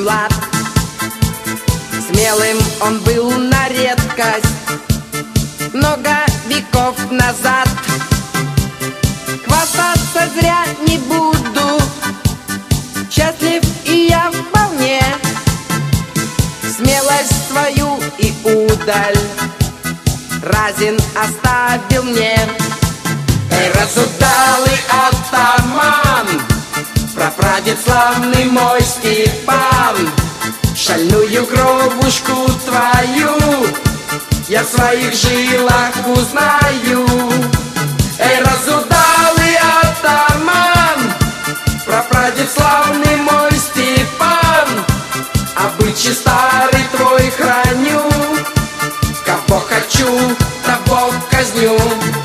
лад. Смелым он был на редкость, много веков назад. Хвастаться зря не буду, счастлив и я вполне. Смелость свою и удаль Разин оставил мне. Эй, разудалый атаман, прапрадед славный мой Степан, шальную кровушку твою я в своих жилах узнаю. Эй, разудалый атаман, прапрадед славный мой Степан, обычай старый твой храню, кого хочу, того казню.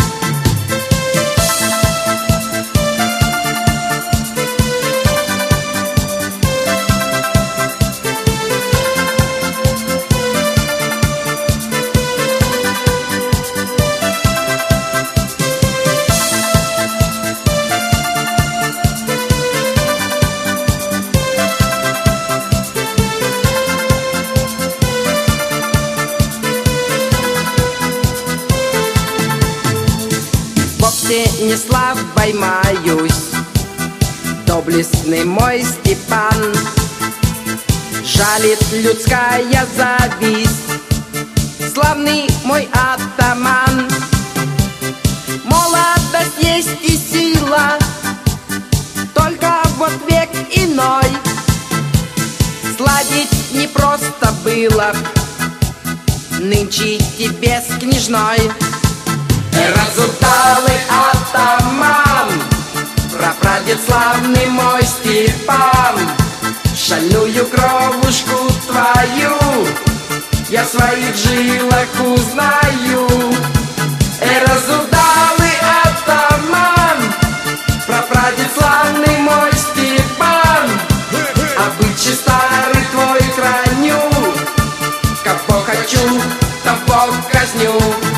Не славой маюсь, доблестный мой Степан, жалит людская зависть, славный мой атаман. Молодость есть и сила, только вот век иной, сладить не просто было нынче тебе с княжной. Разудалый атаман, прапрадед славный мой Степан, шальную кровушку твою я в своих жилах узнаю. Разудалый атаман, прапрадед славный мой Степан, обычай старый твой храню, кого хочу, того казню.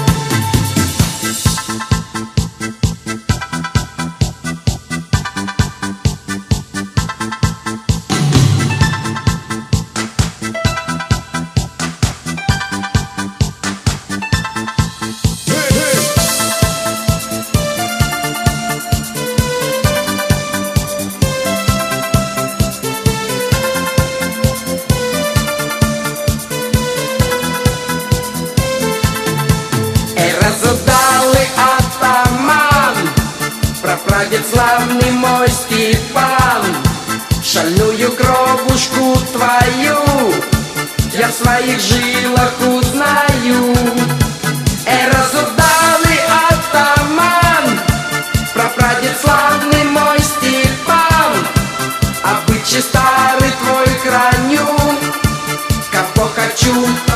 Разудалый атаман, прапрадед славный мой Степан, шальную кровушку твою я в своих жилах узнаю. Разудалый атаман, прапрадед славный мой Степан, обычай старый твой храню, кого хочу,